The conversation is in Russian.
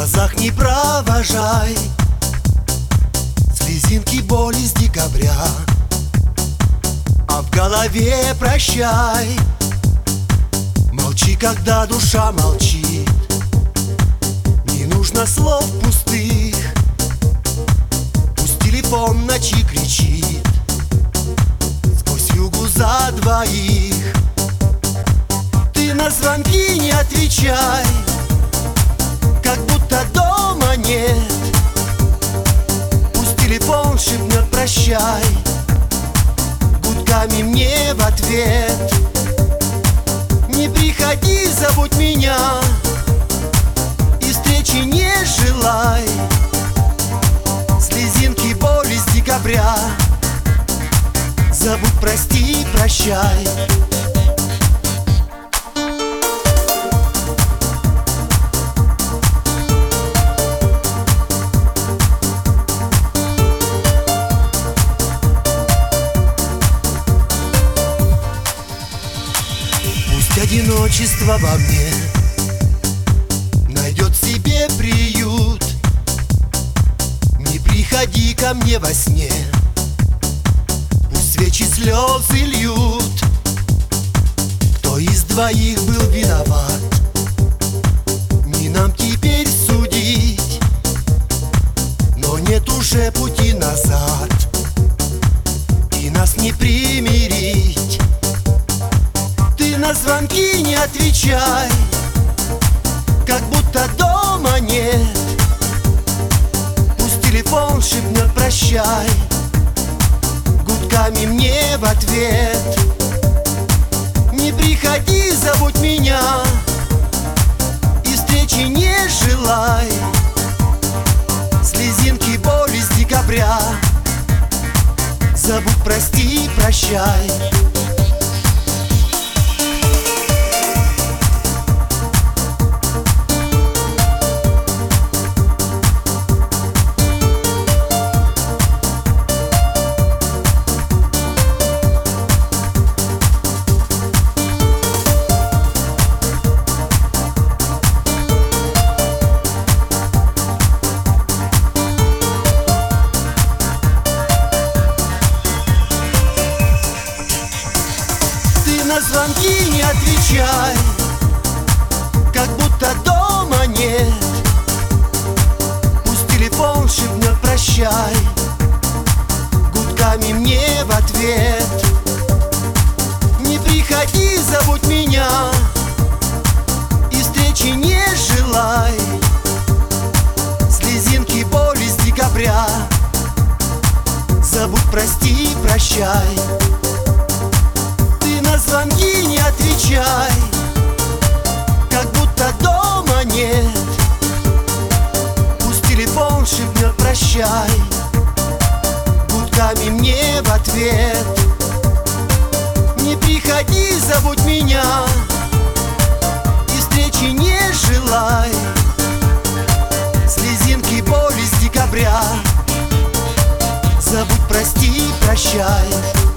глазах не провожай слезинки боли с декабря, а в голове прощай. Молчи, когда душа молчит, не нужно слов пустых. Пусть телефон ночи кричит сквозь югу за двоих. Ты на звонки не отвечай, как будто дома нет. Пусть телефон шепнет прощай гудками мне в ответ. Не приходи, забудь меня, и встречи не желай. Слезинки боли с декабря, забудь, прости, прощай. Одиночество во мне найдет себе приют. Не приходи ко мне во сне, пусть свечи слезы льют. Кто из двоих был виноват, не нам теперь судить, но нет уже пути назад, и нас не примирить. На звонки не отвечай, как будто дома нет. Пусть телефон шепнет прощай гудками мне в ответ. Не приходи, забудь меня, и встречи не желай. Слезинки боли с декабря, забудь, прости, прощай. На звонки не отвечай, как будто дома нет. Пусть телефон шепнет прощай гудками мне в ответ. Не приходи, забудь меня, и встречи не желай. Слезинки боли с декабря, забудь, прости, прощай. На звонки не отвечай, как будто дома нет. Пусть телефон шепнет прощай гудками мне в ответ. Не приходи, забудь меня, и встречи не желай. Слезинки боли с декабря, забудь, прости, прощай.